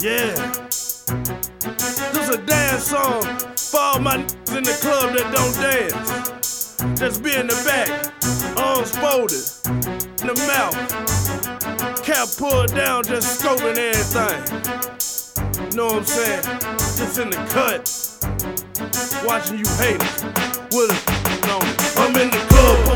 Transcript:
Yeah. This a dance song for all my niggas in the club that don't dance. Just be in the back, arms folded, in the mouth, cap pulled down, just scoping everything. Know what I'm saying? Just in the cut, watching you haters with a on it. I'm in the club.